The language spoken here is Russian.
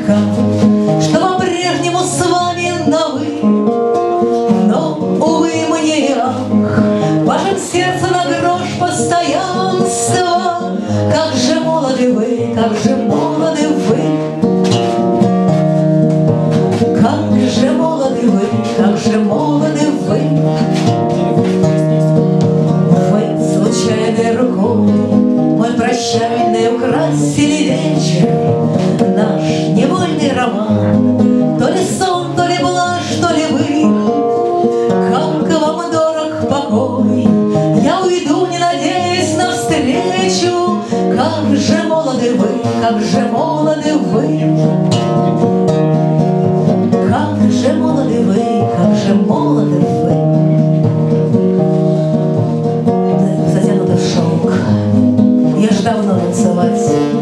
слегка, что по-прежнему с вами на «вы». Но, увы, мне ах, в вашем сердце на грош постоянства. Как же молоды вы, как же молоды вы, как же молоды вы, как же молоды вы. Вы случайной рукой мой прощальный украсили вечер, наш невольный роман. То ли сон, то ли блажь, то ли вы. Как вам дорог покой, я уйду, не надеясь на встречу. Как же молоды вы, как же молоды вы, как же молоды вы, как же молоды вы. Затянуты в шелк, я ж давно танцевать